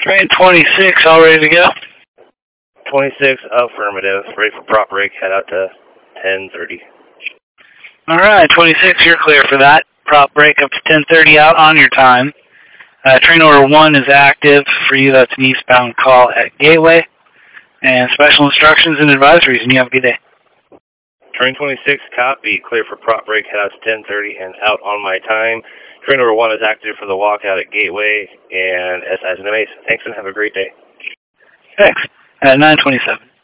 Train 26, all ready to go? 26, affirmative. Ready for prop break, head out to 10:30. All right, 26, you're clear for that. Prop break up to 10:30 out on your time. Train order 1 is active for you. That's an eastbound call at Gateway. And special instructions and advisories, and you have a good day. Train 26, copy. Clear for prop break, head out to 10:30 and out on my time. Train order 1 is active for the walkout at Gateway and SI's and MAs. Thanks and have a great day. Thanks. 9:27.